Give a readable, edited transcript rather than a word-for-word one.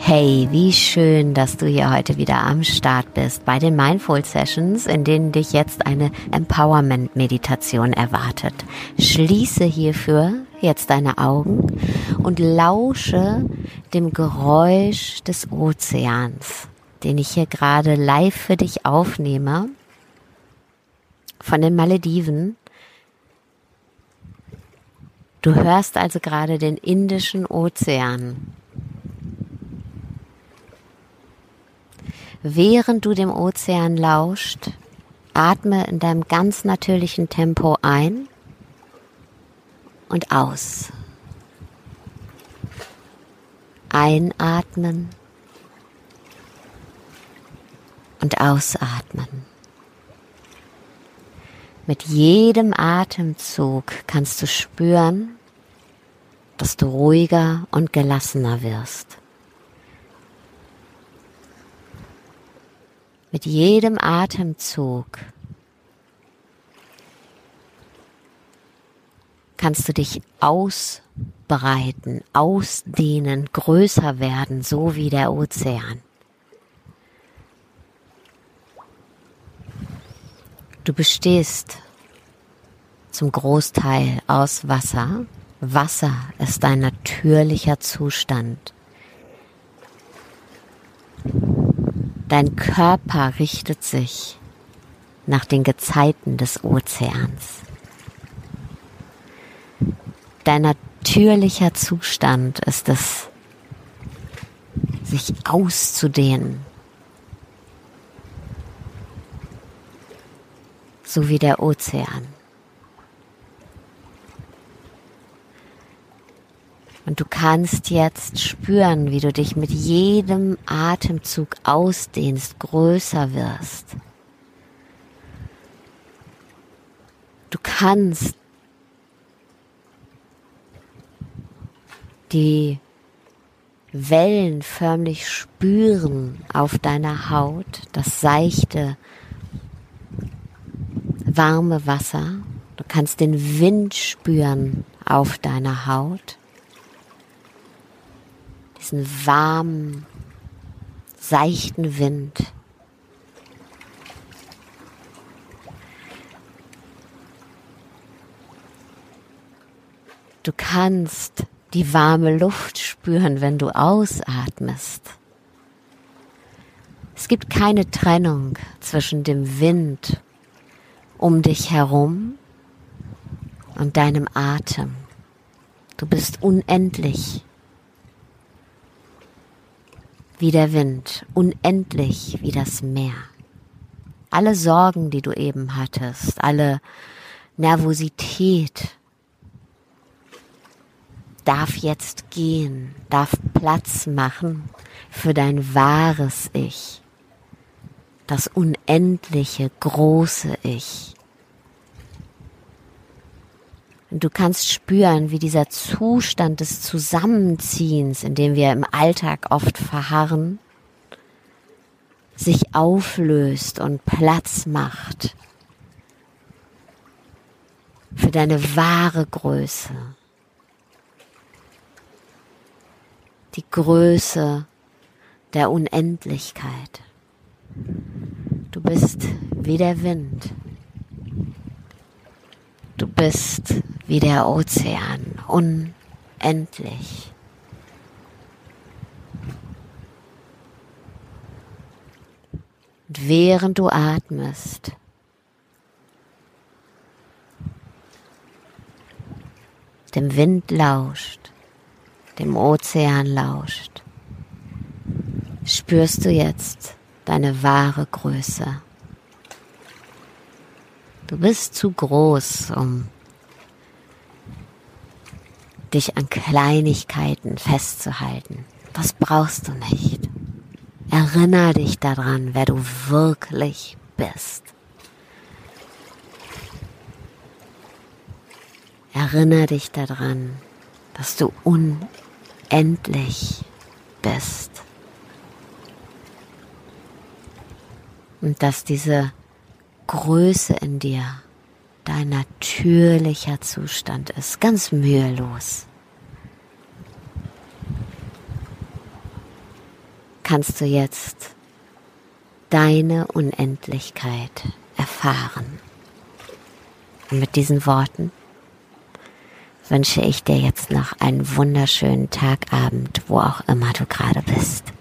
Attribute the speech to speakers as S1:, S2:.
S1: Hey, wie schön, dass du hier heute wieder am Start bist bei den Mindful Sessions, in denen dich jetzt eine Empowerment-Meditation erwartet. Schließe hierfür jetzt deine Augen und lausche dem Geräusch des Ozeans, den ich hier gerade live für dich aufnehme, von den Malediven. Du hörst also gerade den Indischen Ozean. Während du dem Ozean lauscht, atme in deinem ganz natürlichen Tempo ein und aus. Einatmen und ausatmen. Mit jedem Atemzug kannst du spüren, dass du ruhiger und gelassener wirst. Mit jedem Atemzug kannst du dich ausbreiten, ausdehnen, größer werden, so wie der Ozean. Du bestehst zum Großteil aus Wasser. Wasser ist dein natürlicher Zustand. Dein Körper richtet sich nach den Gezeiten des Ozeans. Dein natürlicher Zustand ist es, sich auszudehnen, so wie der Ozean. Und du kannst jetzt spüren, wie du dich mit jedem Atemzug ausdehnst, größer wirst. Du kannst die Wellen förmlich spüren auf deiner Haut, das seichte, warme Wasser. Du kannst den Wind spüren auf deiner Haut. Diesen warmen, seichten Wind. Du kannst die warme Luft spüren, wenn du ausatmest. Es gibt keine Trennung zwischen dem Wind um dich herum und deinem Atem. Du bist unendlich. Wie der Wind, unendlich wie das Meer. Alle Sorgen, die du eben hattest, alle Nervosität darf jetzt gehen, darf Platz machen für dein wahres Ich, das unendliche, große Ich. Und du kannst spüren, wie dieser Zustand des Zusammenziehens, in dem wir im Alltag oft verharren, sich auflöst und Platz macht für deine wahre Größe. Die Größe der Unendlichkeit. Du bist wie der Wind. Du bist wie der Ozean, unendlich. Und während du atmest, dem Wind lauscht, dem Ozean lauscht, spürst du jetzt deine wahre Größe. Du bist zu groß, um dich an Kleinigkeiten festzuhalten. Das brauchst du nicht. Erinnere dich daran, wer du wirklich bist. Erinnere dich daran, dass du unendlich bist. Und dass diese Größe in dir dein natürlicher Zustand ist, ganz mühelos. kannst du jetzt deine Unendlichkeit erfahren. Und mit diesen Worten wünsche ich dir jetzt noch einen wunderschönen Tagabend, wo auch immer du gerade bist.